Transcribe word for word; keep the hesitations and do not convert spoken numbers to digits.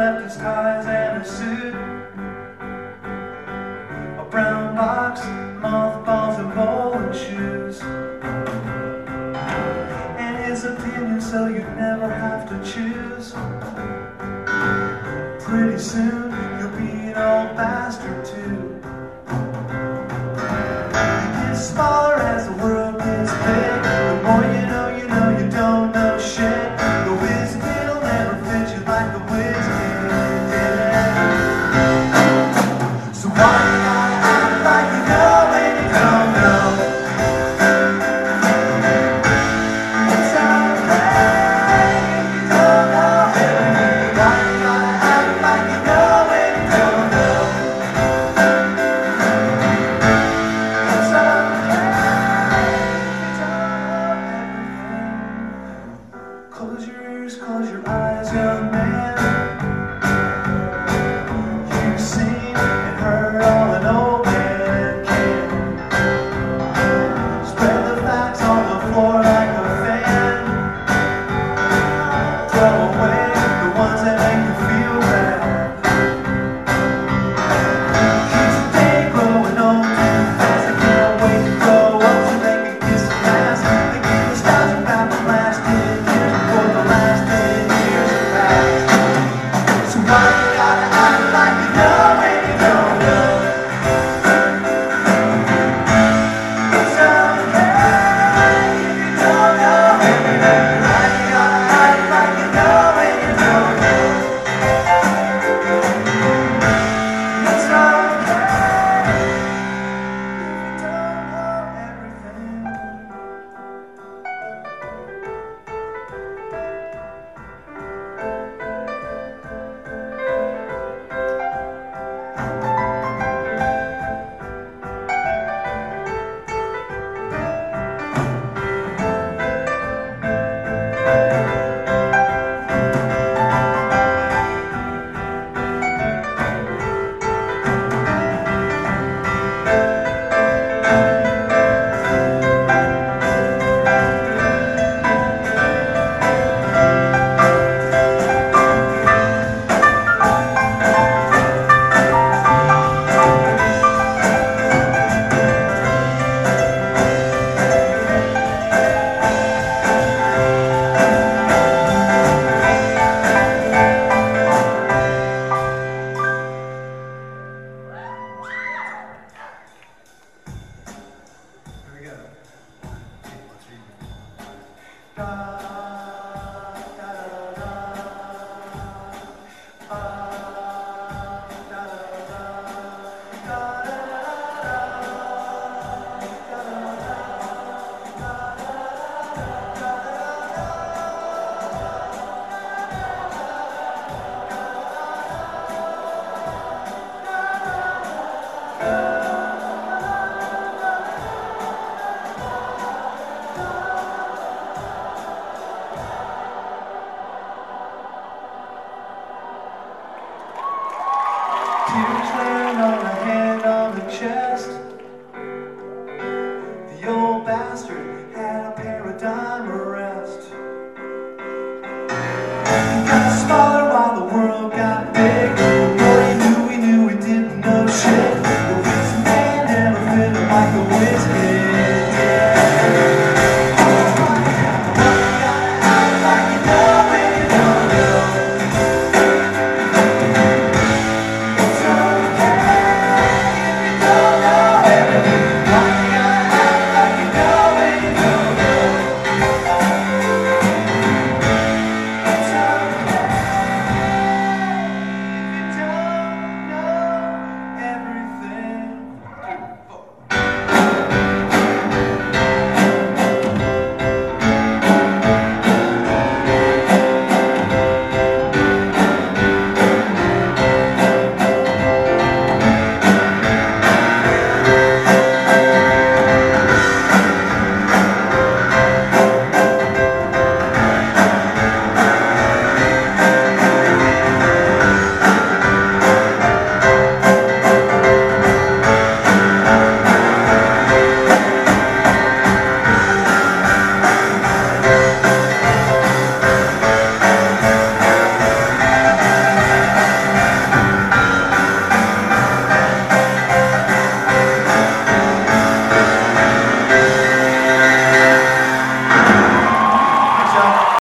left his ties and a suit, a brown box, mothballs and bowling shoes, and his opinion so you'd never have to choose. Pretty soon you'll be an old bastard too. You get smaller as the world gets big. The more you know, you know you don't know shit. The whiz kid'll never fit you like the whiz kid did. So why you gotta act like you know when you don't know? It's okay if you don't know everything. Why you gotta act like you know when you don't know? It's okay if you don't know everything. Close your ears, close your eyes, young man. You've seen and heard all an old man can. Spread the facts on the floor like a fan. Throw away the ones that make you feel bad. Keeps the day growing old too fast. I can't wait to grow up so they can kiss the past. They get nostalgic about the last ten years before the last ten years have passed. So why you gotta act like you know when you don't know? It's okay if you don't know everything. Why you gotta act like you know when you don't know? It's okay if you don't know everything. Here we go. Let's read it. Da, da, da, da, ah, da, da, da, da, da, da, tears laying on the hand on the chest. The old bastard had a paradigm arrest. He got smaller while the world got bigger.